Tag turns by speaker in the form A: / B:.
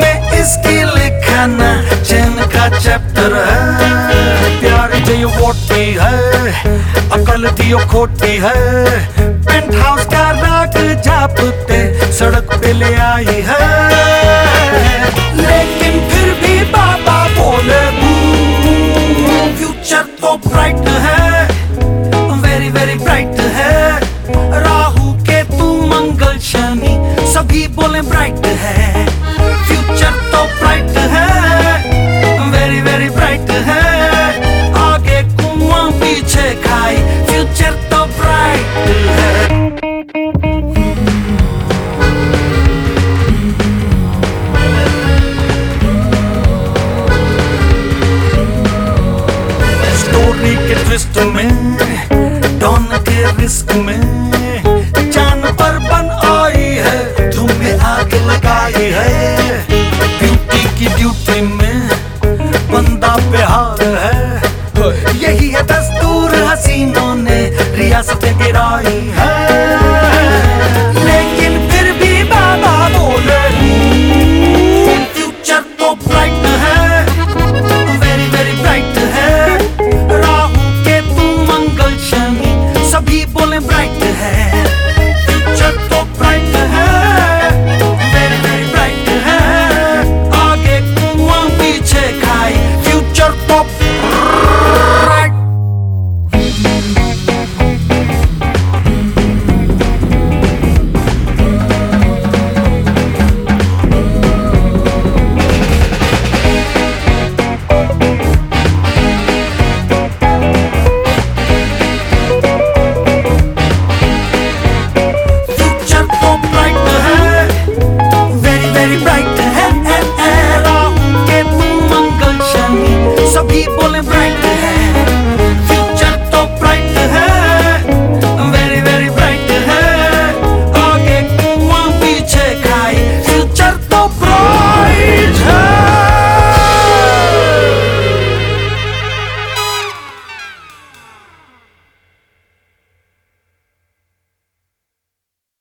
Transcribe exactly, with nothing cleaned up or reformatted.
A: में इसकी लिखा ना चैन का चैप्टर है। प्यार जो वोटी है, अकल दियो खोटी है, पेंट हाउस का राग जापते सड़क पे ले आई है। लेकिन फिर भी बाबा बोले फ्यूचर तो ब्राइट है, वेरी वेरी ब्राइट है। राहु के तू मंगल शनि सभी बोले ब्राइट है। फ्यूचर तो ब्राइट है, वेरी वेरी ब्राइट है। आगे कुआं पीछे खाई, फ्यूचर तो ब्राइट है। स्टोरी के ट्विस्ट में, डॉन के रिस्क में